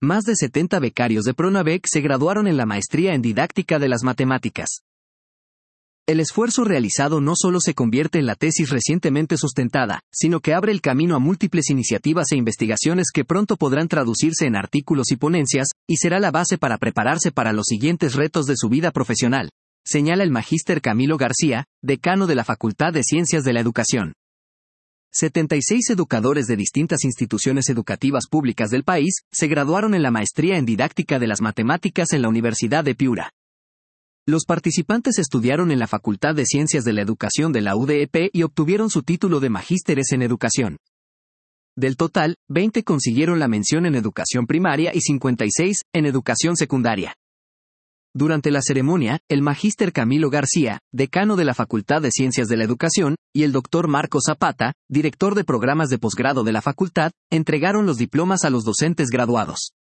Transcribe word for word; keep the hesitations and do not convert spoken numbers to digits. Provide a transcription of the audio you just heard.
Más de setenta becarios de Pronavec se graduaron en la maestría en didáctica de las matemáticas. El esfuerzo realizado no solo se convierte en la tesis recientemente sustentada, sino que abre el camino a múltiples iniciativas e investigaciones que pronto podrán traducirse en artículos y ponencias, y será la base para prepararse para los siguientes retos de su vida profesional, señala el magíster Camilo García, decano de la Facultad de Ciencias de la Educación. setenta y seis educadores de distintas instituciones educativas públicas del país se graduaron en la maestría en didáctica de las matemáticas en la Universidad de Piura. Los participantes estudiaron en la Facultad de Ciencias de la Educación de la U D E P y obtuvieron su título de magísteres en educación. Del total, veinte consiguieron la mención en educación primaria y cincuenta y seis en educación secundaria. Durante la ceremonia, el magíster Camilo García, decano de la Facultad de Ciencias de la Educación, y el doctor Marco Zapata, director de programas de posgrado de la facultad, entregaron los diplomas a los docentes graduados.